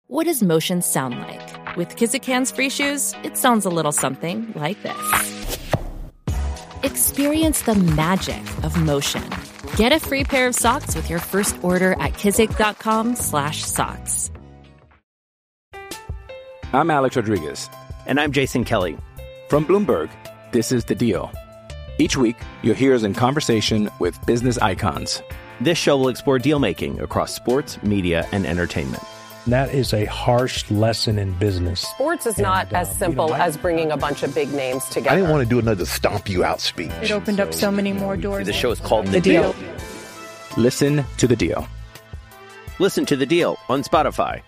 What does motion sound like? With Kizikans free shoes, it sounds a little something like this. Experience the magic of motion. Get a free pair of socks with your first order at kizik.com/socks. I'm Alex Rodriguez. And I'm Jason Kelly. From Bloomberg, this is The Deal. Each week, you'll hear us in conversation with business icons. This show will explore deal-making across sports, media, and entertainment. That is a harsh lesson in business. Sports is not as simple as bringing a bunch of big names together. I didn't want to do another stomp you out speech. It opened up so many more doors. The show is called The Deal. Listen to The Deal. Listen to The Deal on Spotify.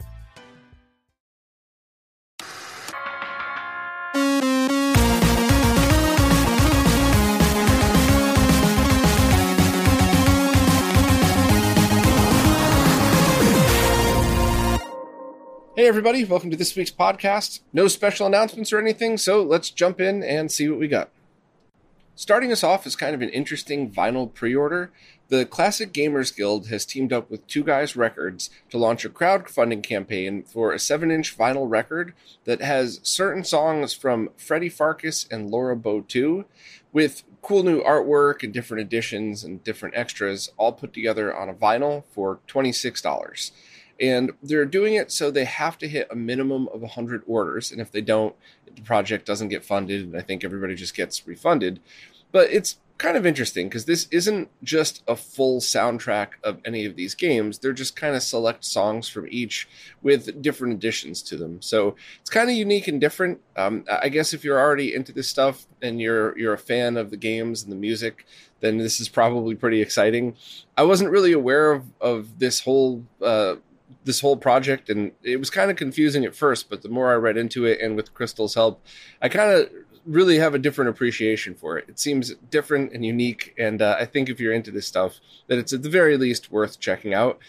Hey everybody, welcome to this week's podcast. No special announcements or anything, so let's jump in and see what we got. Starting us off is kind of an interesting vinyl pre-order. The Classic Gamers Guild has teamed up with Two Guys Records to launch a crowdfunding campaign for a 7-inch vinyl record that has certain songs from Freddie Farkas and Laura Bow II, with cool new artwork and different editions and different extras all put together on a vinyl for $26. And they're doing it so they have to hit a minimum of 100 orders. And if they don't, the project doesn't get funded, and I think everybody just gets refunded. But it's kind of interesting because this isn't just a full soundtrack of any of these games. They're just kind of select songs from each with different additions to them. So it's kind of unique and different. I guess if you're already into this stuff and you're a fan of the games and the music, then this is probably pretty exciting. I wasn't really aware of this whole project, and it was kind of confusing at first, but the more I read into it, and with Crystal's help, I kind of really have a different appreciation for it. It seems different and unique, and I think if you're into this stuff, that it's at the very least worth checking out.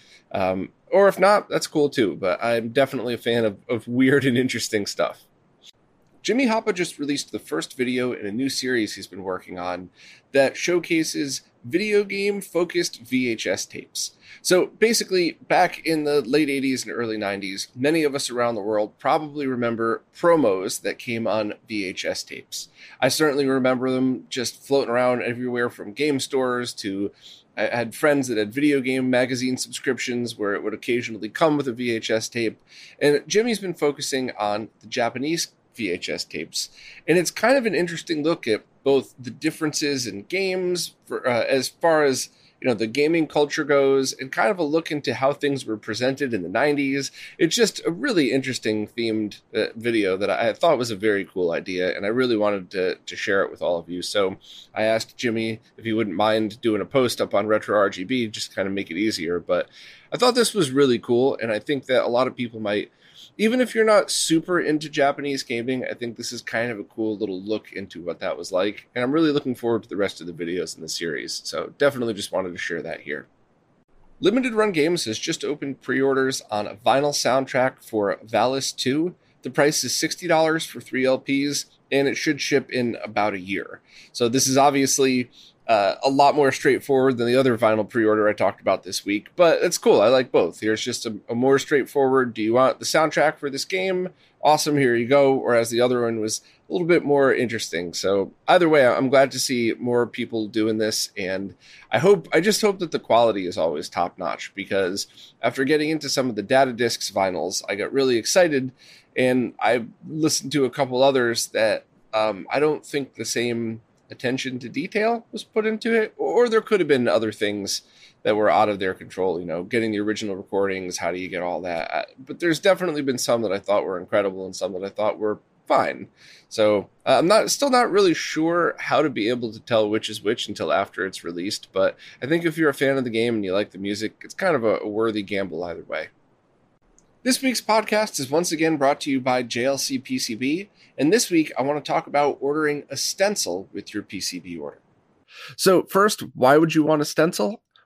Or if not, that's cool too, but I'm definitely a fan of weird and interesting stuff. Jimmy Hoppa just released the first video in a new series he's been working on that showcases video game focused VHS tapes. So basically, back in the late 80s and early 90s, many of us around the world probably remember promos that came on VHS tapes. I certainly remember them just floating around everywhere, from game stores to I had friends that had video game magazine subscriptions where it would occasionally come with a VHS tape. And Jimmy's been focusing on the Japanese VHS tapes. And it's kind of an interesting look at both the differences in games as far as the gaming culture goes, and kind of a look into how things were presented in the 90s. It's just a really interesting themed video that I thought was a very cool idea, and I really wanted to share it with all of you. So I asked Jimmy if he wouldn't mind doing a post up on Retro RGB, just to kind of make it easier. But I thought this was really cool, and I think that a lot of people might, even if you're not super into Japanese gaming, I think this is kind of a cool little look into what that was like. And I'm really looking forward to the rest of the videos in the series. So definitely just wanted to share that here. Limited Run Games has just opened pre-orders on a vinyl soundtrack for Valis 2. The price is $60 for 3 LPs, and it should ship in about a year. So this is obviously a lot more straightforward than the other vinyl pre-order I talked about this week, but it's cool. I like both. Here's just a more straightforward, do you want the soundtrack for this game? Awesome, here you go. Whereas the other one was a little bit more interesting. So either way, I'm glad to see more people doing this, and I just hope that the quality is always top notch, because after getting into some of the Data Discs vinyls, I got really excited, and I listened to a couple others that I don't think the same attention to detail was put into it, or there could have been other things that were out of their control, getting the original recordings, how do you get all that? But there's definitely been some that I thought were incredible and some that I thought were fine. So I'm still not really sure how to be able to tell which is which until after it's released, but I think if you're a fan of the game and you like the music, it's kind of a worthy gamble either way. This week's podcast is once again brought to you by JLC PCB, and this week I want to talk about ordering a stencil with your PCB order. So first, why would you want a stencil?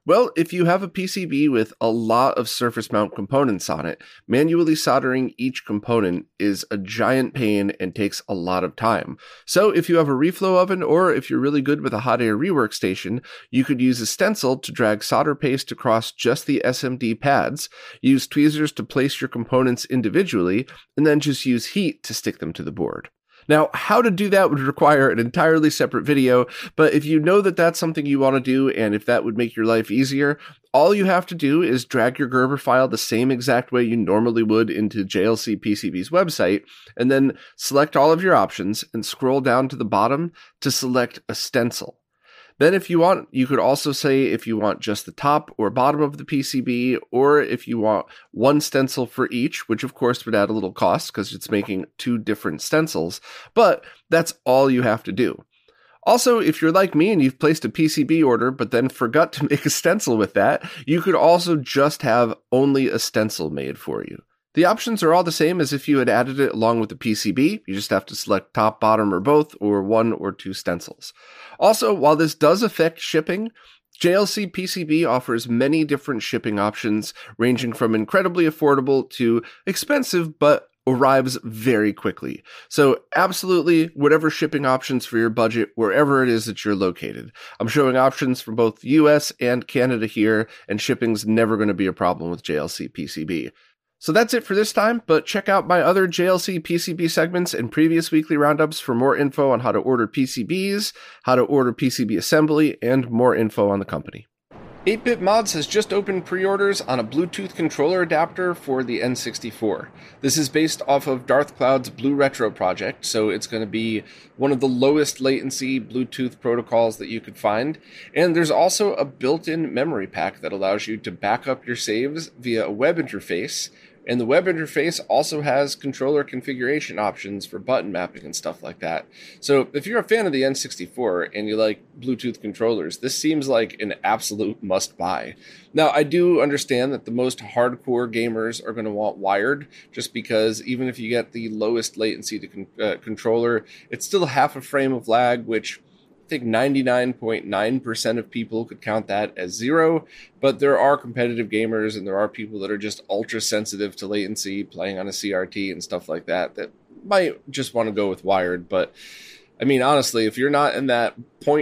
Well, if you have a PCB with a lot of surface mount components on it, manually soldering each component is a giant pain and takes a lot of time. So if you have a reflow oven, or if you're really good with a hot air rework station, you could use a stencil to drag solder paste across just the SMD pads, use tweezers to place your components individually, and then just use heat to stick them to the board. Now, how to do that would require an entirely separate video, but if you know that that's something you want to do, and if that would make your life easier, all you have to do is drag your Gerber file the same exact way you normally would into JLC PCB's website, and then select all of your options and scroll down to the bottom to select a stencil. Then if you want, you could also say if you want just the top or bottom of the PCB, or if you want one stencil for each, which of course would add a little cost because it's making two different stencils, but that's all you have to do. Also, if you're like me and you've placed a PCB order but then forgot to make a stencil with that, you could also just have only a stencil made for you. The options are all the same as if you had added it along with the PCB. You just have to select top, bottom, or both, or one or two stencils. Also, while this does affect shipping, JLC PCB offers many different shipping options, ranging from incredibly affordable to expensive, but arrives very quickly. So absolutely, whatever shipping options for your budget, wherever it is that you're located. I'm showing options for both US and Canada here, and shipping's never going to be a problem with JLC PCB. So that's it for this time, but check out my other JLC PCB segments and previous weekly roundups for more info on how to order PCBs, how to order PCB assembly, and more info on the company. 8-Bit Mods has just opened pre-orders on a Bluetooth controller adapter for the N64. This is based off of Darth Cloud's Blue Retro project, so it's going to be one of the lowest latency Bluetooth protocols that you could find. And there's also a built-in memory pack that allows you to back up your saves via a web interface. And the web interface also has controller configuration options for button mapping and stuff like that. So if you're a fan of the N64 and you like Bluetooth controllers, this seems like an absolute must-buy. Now, I do understand that the most hardcore gamers are going to want wired, just because even if you get the lowest latency to controller, it's still half a frame of lag, which I think 99.9% of people could count that as zero, but there are competitive gamers and there are people that are just ultra sensitive to latency, playing on a CRT and stuff like that, that might just want to go with wired. But I mean, honestly, if you're not in that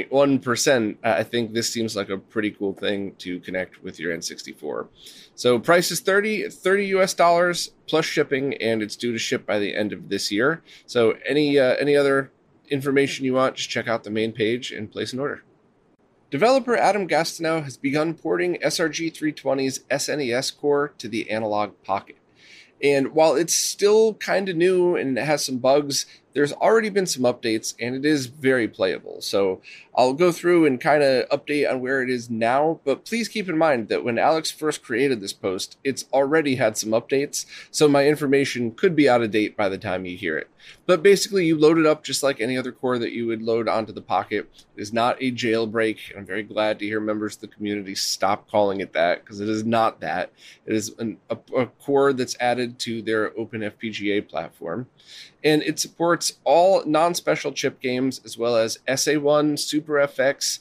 0.1%, I think this seems like a pretty cool thing to connect with your N64. So price is $30 US plus shipping, and it's due to ship by the end of this year. So any other information you want, just check out the main page and place an order. Developer Adam Gastineau has begun porting SRG 320's SNES core to the Analog Pocket. And while it's still kind of new and it has some bugs, there's already been some updates and it is very playable. So I'll go through and kind of update on where it is now, but please keep in mind that when Alex first created this post, it's already had some updates, so my information could be out of date by the time you hear it. But basically, you load it up just like any other core that you would load onto the Pocket. It is not a jailbreak. I'm very glad to hear members of the community stop calling it that, because it is not that. It is a core that's added to their OpenFPGA platform. And it supports all non-special chip games, as well as SA1, SuperFX,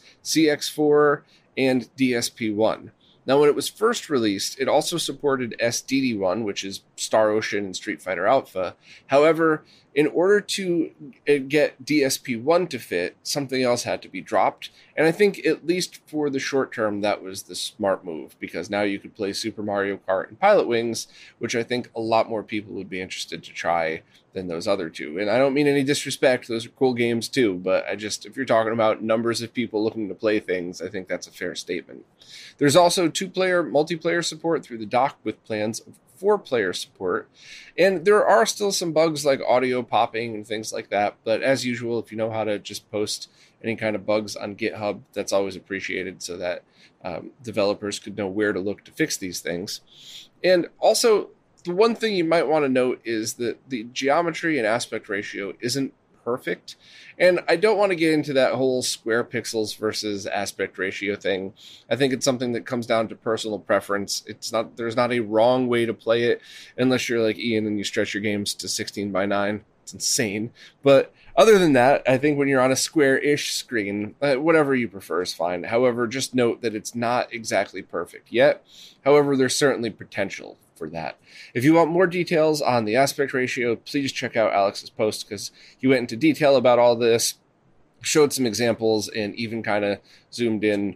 CX4, and DSP1. Now, when it was first released, it also supported SDD1, which is Star Ocean and Street Fighter Alpha. However, in order to get DSP1 to fit, something else had to be dropped. And I think, at least for the short term, that was the smart move, because now you could play Super Mario Kart and Pilot Wings, which I think a lot more people would be interested to try than those other two. And I don't mean any disrespect, those are cool games too, but if you're talking about numbers of people looking to play things, I think that's a fair statement. There's also 2-player multiplayer support through the dock with plans of 4-player support, and there are still some bugs like audio popping and things like that, but as usual, if you know how to just post any kind of bugs on GitHub, that's always appreciated, so that developers could know where to look to fix these things. And also, the one thing you might want to note is that the geometry and aspect ratio isn't perfect. And I don't want to get into that whole square pixels versus aspect ratio thing. I think it's something that comes down to personal preference. There's not a wrong way to play it, unless you're like Ian and you stretch your games to 16:9. It's insane. But other than that, I think when you're on a square-ish screen, whatever you prefer is fine. However, just note that it's not exactly perfect yet. However, there's certainly potential for that. If you want more details on the aspect ratio, please check out Alex's post because he went into detail about all this, showed some examples, and even kind of zoomed in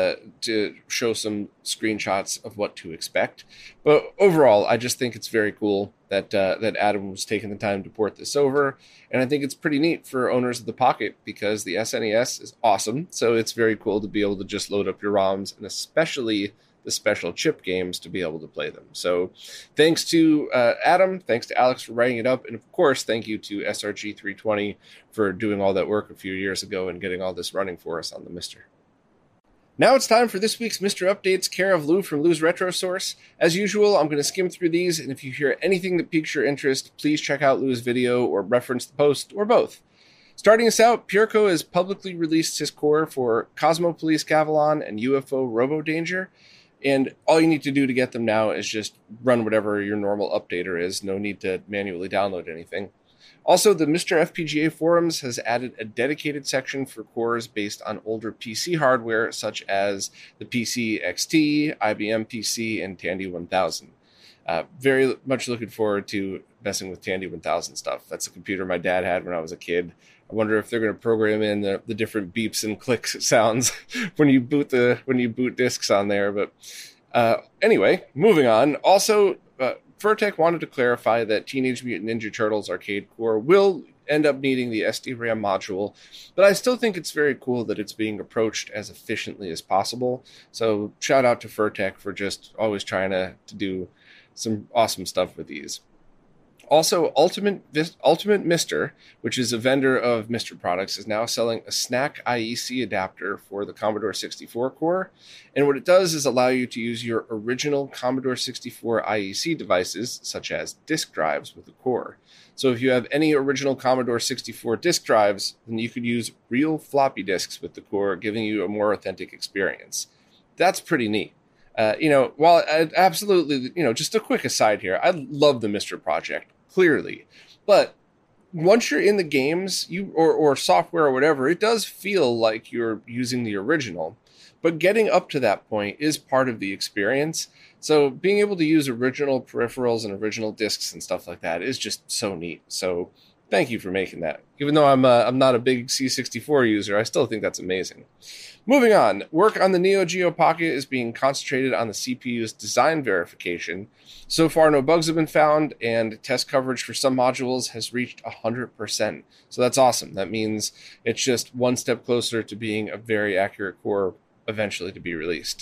to show some screenshots of what to expect. But overall, I just think it's very cool that Adam was taking the time to port this over. And I think it's pretty neat for owners of the Pocket because the SNES is awesome. So it's very cool to be able to just load up your ROMs, and especially the special chip games, to be able to play them. So thanks to Adam, thanks to Alex for writing it up, and of course thank you to SRG 320 for doing all that work a few years ago and getting all this running for us on the Mister. Now it's time for this week's Mr. Updates, care of Lou from Lou's Retro Source. As usual, I'm going to skim through these, and if you hear anything that piques your interest, please check out Lou's video or reference the post, or both. Starting us out, Pureco has publicly released his core for Cosmo Police Gavilan and UFO Robo Danger, and all you need to do to get them now is just run whatever your normal updater is. No need to manually download anything. Also, the Mr. FPGA Forums has added a dedicated section for cores based on older PC hardware, such as the PC XT, IBM PC, and Tandy 1000. Very much looking forward to messing with Tandy 1000 stuff. That's a computer my dad had when I was a kid. I wonder if they're going to program in the different beeps and clicks sounds when you boot disks on there. But anyway, moving on. Also, Furtek wanted to clarify that Teenage Mutant Ninja Turtles Arcade Core will end up needing the SD-RAM module, but I still think it's very cool that it's being approached as efficiently as possible. So shout out to Furtek for just always trying to do some awesome stuff with these. Also, Ultimate Mister, which is a vendor of Mister products, is now selling a SNAC IEC adapter for the Commodore 64 core. And what it does is allow you to use your original Commodore 64 IEC devices, such as disk drives, with the core. So if you have any original Commodore 64 disk drives, then you could use real floppy disks with the core, giving you a more authentic experience. That's pretty neat. While I absolutely, just a quick aside here, I love the Mister project, clearly. But once you're in the games, or software or whatever, it does feel like you're using the original. But getting up to that point is part of the experience. So being able to use original peripherals and original discs and stuff like that is just so neat. So thank you for making that. Even though I'm not a big C64 user, I still think that's amazing. Moving on, work on the Neo Geo Pocket is being concentrated on the CPU's design verification. So far, no bugs have been found, and test coverage for some modules has reached 100%. So that's awesome. That means it's just one step closer to being a very accurate core eventually to be released.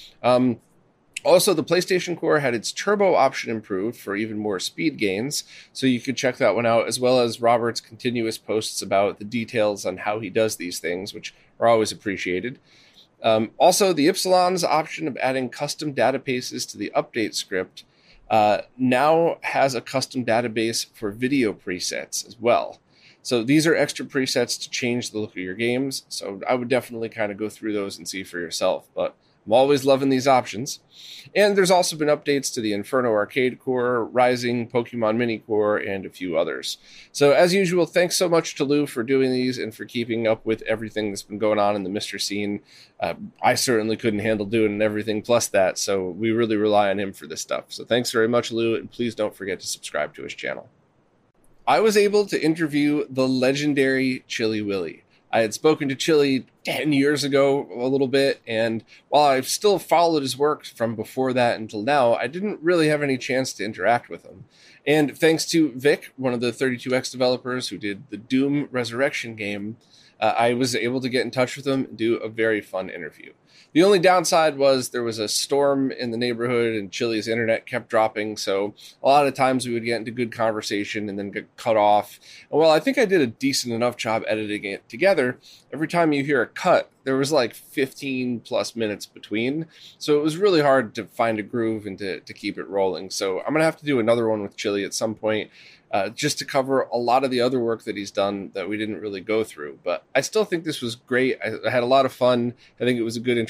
Also, the PlayStation Core had its turbo option improved for even more speed gains, so you could check that one out, as well as Robert's continuous posts about the details on how he does these things, which are always appreciated. Also, the Ypsilon's option of adding custom databases to the update script now has a custom database for video presets as well. So these are extra presets to change the look of your games, so I would definitely kind of go through those and see for yourself, but I'm always loving these options. And there's also been updates to the Inferno Arcade Core, Rising, Pokemon Mini Core, and a few others. So as usual, thanks so much to Lou for doing these and for keeping up with everything that's been going on in the Mister scene. I certainly couldn't handle doing everything plus that, so we really rely on him for this stuff. So thanks very much, Lou, and please don't forget to subscribe to his channel. I was able to interview the legendary Chili Willy. I had spoken to Chili 10 years ago a little bit, and while I've still followed his work from before that until now, I didn't really have any chance to interact with him. And thanks to Vic, one of the 32X developers who did the Doom Resurrection game, I was able to get in touch with him and do a very fun interview. The only downside was there was a storm in the neighborhood and Chili's internet kept dropping, so a lot of times we would get into good conversation and then get cut off. And while I think I did a decent enough job editing it together, every time you hear a cut, there was like 15 plus minutes between, so it was really hard to find a groove and to keep it rolling. So I'm going to have to do another one with Chili at some point, just to cover a lot of the other work that he's done that we didn't really go through. But I still think this was great. I had a lot of fun. I think it was a good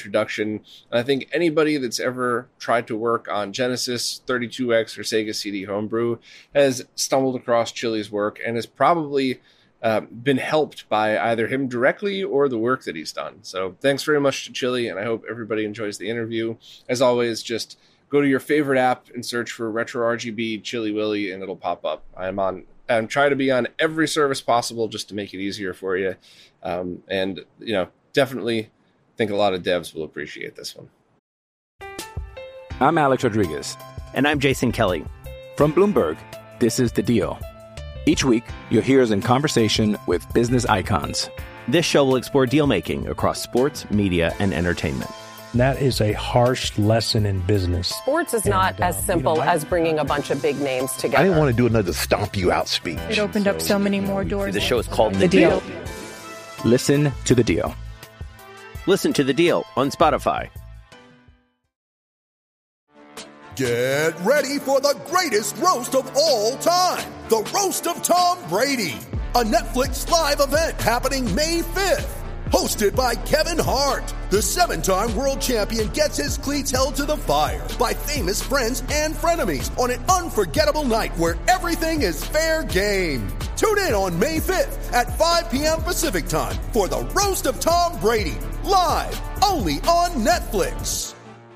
introduction. And I think anybody that's ever tried to work on Genesis, 32X, or Sega CD Homebrew has stumbled across Chili's work and has probably been helped by either him directly or the work that he's done. So thanks very much to Chili, and I hope everybody enjoys the interview. As always, just go to your favorite app and search for Retro RGB Chili Willy, and it'll pop up. I'm trying to be on every service possible just to make it easier for you. And, definitely think a lot of devs will appreciate this one. I'm Alex Rodriguez. And I'm Jason Kelly. From Bloomberg, this is The Deal. Each week, you'll hear us in conversation with business icons. This show will explore deal-making across sports, media, and entertainment. That is a harsh lesson in business. Sports is not as simple as bringing a bunch of big names together. I didn't want to do another stomp you out speech. It opened up so many more doors. The show is called The Deal. Listen to The Deal. Listen to The Deal on Spotify. Get ready for the greatest roast of all time. The Roast of Tom Brady. A Netflix live event happening May 5th. Hosted by Kevin Hart. The 7-time world champion gets his cleats held to the fire by famous friends and frenemies on an unforgettable night where everything is fair game. Tune in on May 5th at 5 p.m. Pacific time for the Roast of Tom Brady. Live only on Netflix.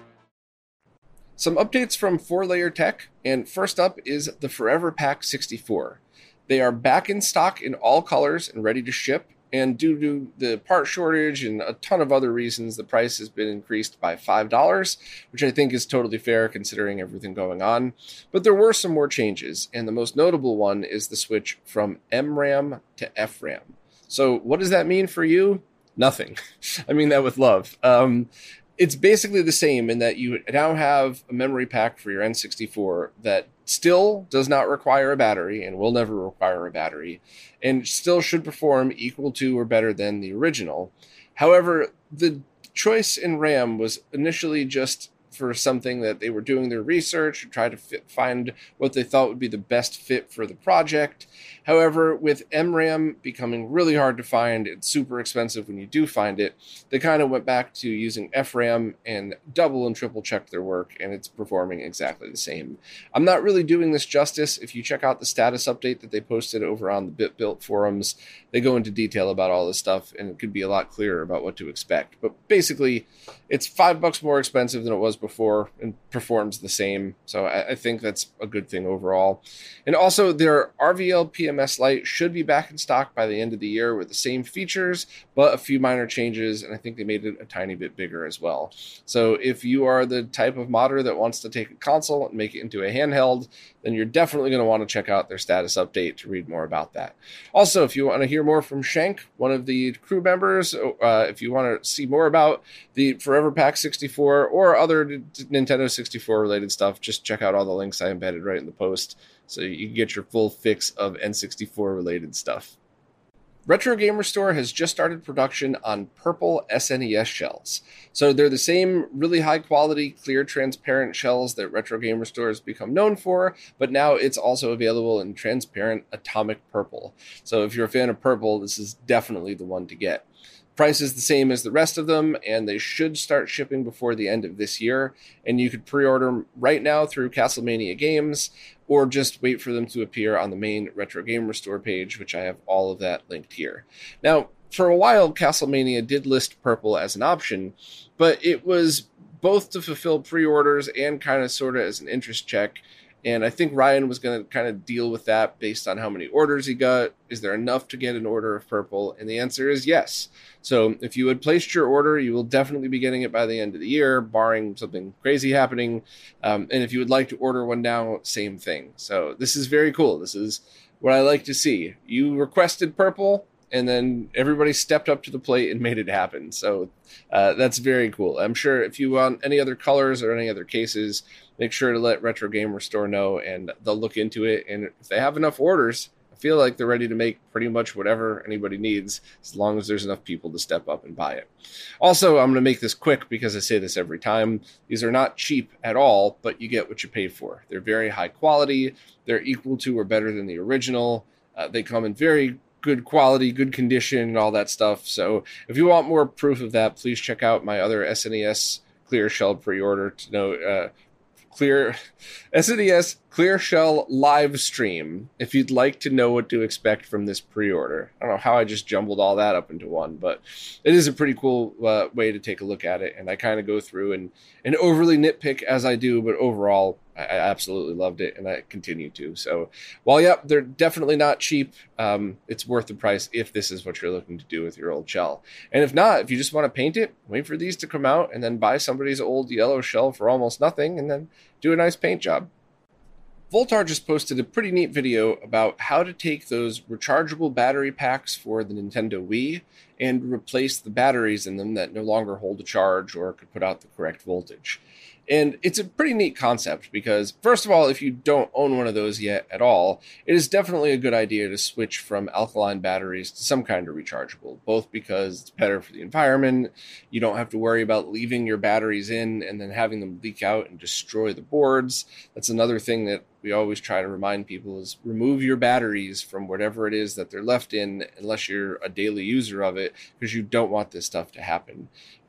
Some updates from 4Layer Tech, and first up is the Forever Pack 64. They are back in stock in all colors and ready to ship, and due to the part shortage and a ton of other reasons, the price has been increased by $5, which I think is totally fair considering everything going on. But there were some more changes, and the most notable one is the switch from MRAM to FRAM. So what does that mean for you? Nothing. I mean that with love. It's basically the same in that you now have a memory pack for your N64 that still does not require a battery and will never require a battery, and still should perform equal to or better than the original. However, the choice in RAM was initially just for something that they were doing their research, try to find what they thought would be the best fit for the project. However, with MRAM becoming really hard to find, it's super expensive when you do find it, they kind of went back to using FRAM and double and triple checked their work, and it's performing exactly the same. I'm not really doing this justice. If you check out the status update that they posted over on the BitBuilt forums, they go into detail about all this stuff, and it could be a lot clearer about what to expect. But basically, it's $5 more expensive than it was before and performs the same. So I think that's a good thing overall. And also, their RVL PMS Lite should be back in stock by the end of the year with the same features, but a few minor changes, and I think they made it a tiny bit bigger as well. So if you are the type of modder that wants to take a console and make it into a handheld, then you're definitely going to want to check out their status update to read more about that. Also, if you want to hear more from Shank, one of the crew members, if you want to see more about the Forever Pack 64 or other Nintendo 64 related stuff, just check out all the links I embedded right in the post so you can get your full fix of N64 related stuff. Retro Gamer Store has just started production on purple SNES shells. So they're the same really high quality, clear, transparent shells that Retro Gamer Store has become known for, but now it's also available in transparent atomic purple. So if you're a fan of purple, this is definitely the one to get. Price is the same as the rest of them, and they should start shipping before the end of this year. And you could pre-order them right now through Castlemania Games, or just wait for them to appear on the main Retro Gamer Store page, which I have all of that linked here. Now, for a while, Castlemania did list purple as an option, but it was both to fulfill pre-orders and kind of sort of as an interest check. And I think Ryan was going to kind of deal with that based on how many orders he got. Is there enough to get an order of purple? And the answer is yes. So if you had placed your order, you will definitely be getting it by the end of the year, barring something crazy happening. And if you would like to order one now, same thing. So this is very cool. This is what I like to see. You requested purple, and then everybody stepped up to the plate and made it happen. So that's very cool. I'm sure if you want any other colors or any other cases, make sure to let Retro Gamer Store know, and they'll look into it. And if they have enough orders, I feel like they're ready to make pretty much whatever anybody needs, as long as there's enough people to step up and buy it. Also, I'm going to make this quick because I say this every time. These are not cheap at all, but you get what you pay for. They're very high quality. They're equal to or better than the original. They come in very good quality, good condition, and all that stuff. So if you want more proof of that, please check out my other SNES Clear Shell pre-order to know SNES Clear Shell live stream if you'd like to know what to expect from this pre-order. I don't know how I just jumbled all that up into one, but it is a pretty cool way to take a look at it. And I kind of go through and overly nitpick as I do, but overall, I absolutely loved it, and I continue to. So while, they're definitely not cheap, it's worth the price if this is what you're looking to do with your old shell. And if not, if you just want to paint it, wait for these to come out, and then buy somebody's old yellow shell for almost nothing, and then do a nice paint job. Voltar just posted a pretty neat video about how to take those rechargeable battery packs for the Nintendo Wii and replace the batteries in them that no longer hold a charge or could put out the correct voltage. And it's a pretty neat concept because, first of all, if you don't own one of those yet at all, it is definitely a good idea to switch from alkaline batteries to some kind of rechargeable, both because it's better for the environment. You don't have to worry about leaving your batteries in and then having them leak out and destroy the boards. That's another thing that we always try to remind people is remove your batteries from whatever it is that they're left in unless you're a daily user of it, because you don't want this stuff to happen.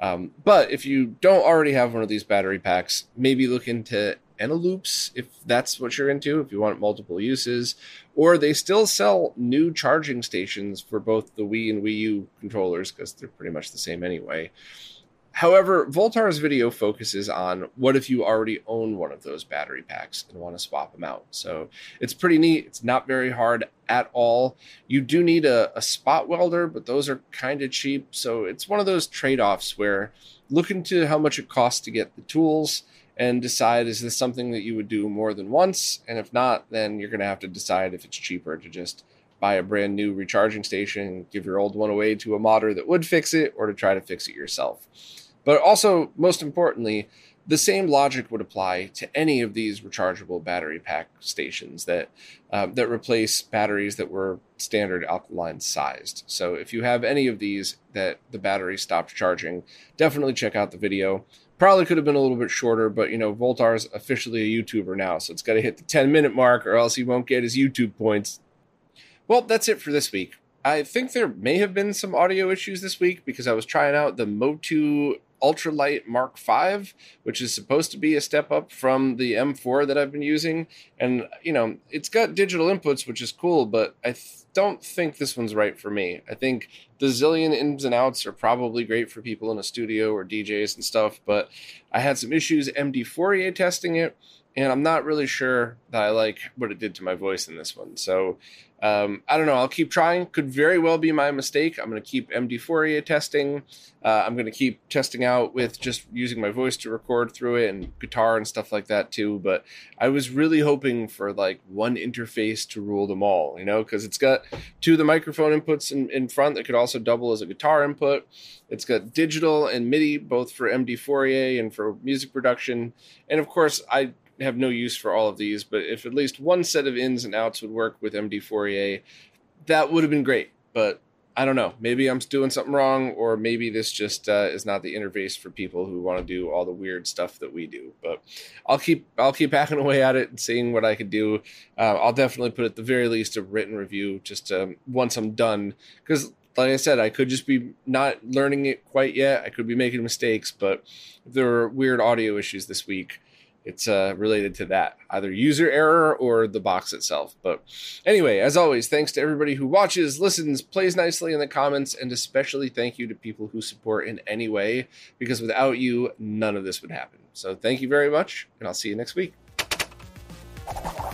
But if you don't already have one of these battery packs, maybe look into Eneloops if that's what you're into, if you want multiple uses. Or they still sell new charging stations for both the Wii and Wii U controllers because they're pretty much the same anyway. However, Voltar's video focuses on what if you already own one of those battery packs and want to swap them out. So it's pretty neat. It's not very hard at all. You do need a spot welder, but those are kind of cheap. So it's one of those trade-offs where look into how much it costs to get the tools and decide, is this something that you would do more than once? And if not, then you're going to have to decide if it's cheaper to just buy a brand new recharging station and give your old one away to a modder that would fix it, or to try to fix it yourself. But also, most importantly, the same logic would apply to any of these rechargeable battery pack stations that replace batteries that were standard alkaline sized. So if you have any of these that the battery stopped charging, definitely check out the video. Probably could have been a little bit shorter, but Voltar's officially a YouTuber now, so it's got to hit the 10-minute mark or else he won't get his YouTube points. Well, that's it for this week. I think there may have been some audio issues this week because I was trying out the Motu Ultralight Mark V, which is supposed to be a step up from the M4 that I've been using. And, it's got digital inputs, which is cool, but I don't think this one's right for me. I think the zillion ins and outs are probably great for people in a studio or DJs and stuff, but I had some issues MD4A testing it, and I'm not really sure that I like what it did to my voice in this one. So I don't know. I'll keep trying. Could very well be my mistake. I'm going to keep MD4A testing. I'm going to keep testing out with just using my voice to record through it and guitar and stuff like that too. But I was really hoping for like one interface to rule them all, because it's got two of the microphone inputs in front that could also double as a guitar input. It's got digital and MIDI, both for MD4A and for music production. And of course, I have no use for all of these, but if at least one set of ins and outs would work with MD4A, that would have been great. But I don't know. Maybe I'm doing something wrong, or maybe this just is not the interface for people who want to do all the weird stuff that we do. But I'll keep hacking away at it and seeing what I could do. I'll definitely put at the very least a written review just once I'm done, because like I said, I could just be not learning it quite yet. I could be making mistakes, but if there were weird audio issues this week, it's related to that, either user error or the box itself. But anyway, as always, thanks to everybody who watches, listens, plays nicely in the comments, and especially thank you to people who support in any way, because without you, none of this would happen. So thank you very much, and I'll see you next week.